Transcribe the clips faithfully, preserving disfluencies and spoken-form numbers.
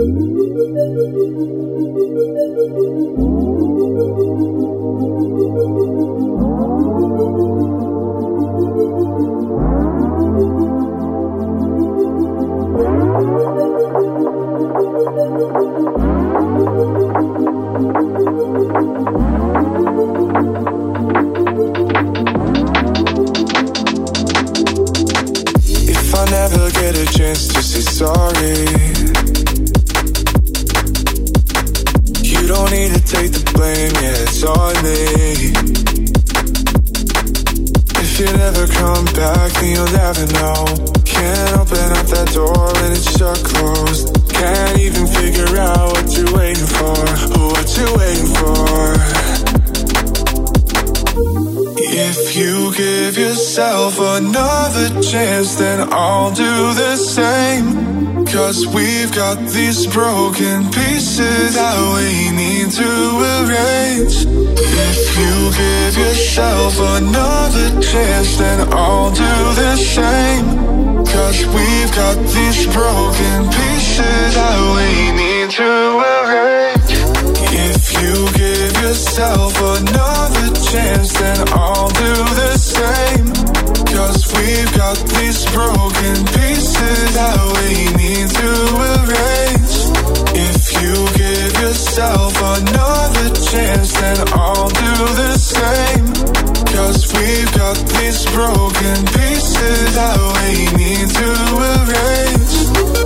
These broken pieces that we need to arrange. If you give yourself another chance, then I'll do the same. Cause we've got these broken pieces that we need to arrange. If you give yourself another chance, then I'll do the same. Cause we've got these broken pieces that we need to arrange. If you give yourself another chance, then I'll do the same. Cause we've got these broken pieces that we need to arrange.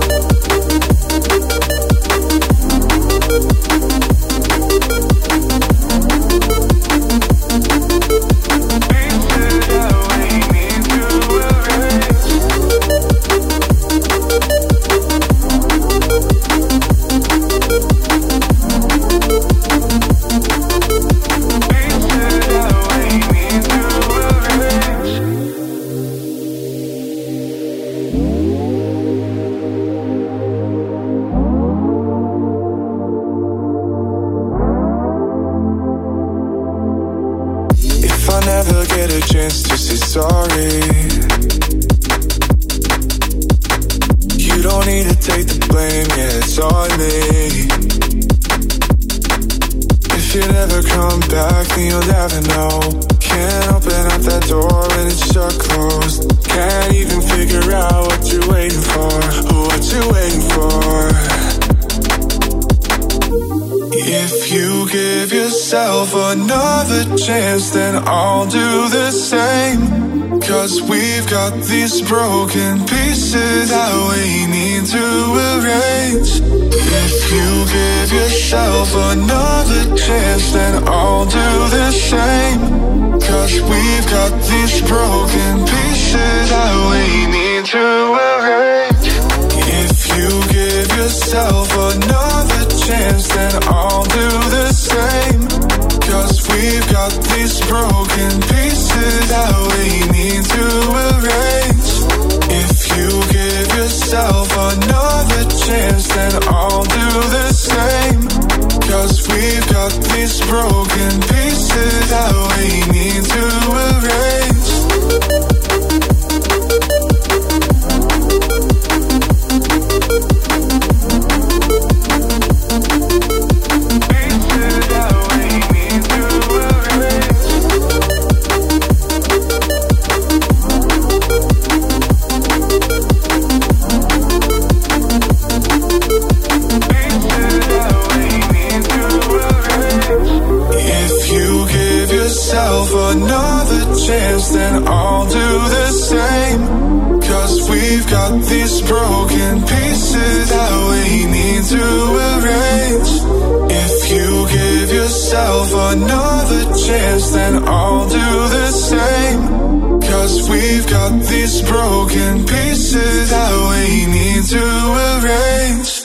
Then I'll do the same. Cause we've got these broken pieces that we need to arrange. If you give yourself another chance, then I'll do the same. Cause we've got these broken pieces that we need to arrange. If you give yourself another chance, then I'll do the same. Cause we've got these broken pieces that we need to arrange. If you give yourself another chance, then I'll do the same. Cause we've got these broken pieces that we need to arrange. Another chance, then I'll do the same. Cause we've got these broken pieces that we need to arrange. If you give yourself another chance, then I'll do the same. Cause we've got these broken pieces that we need to arrange.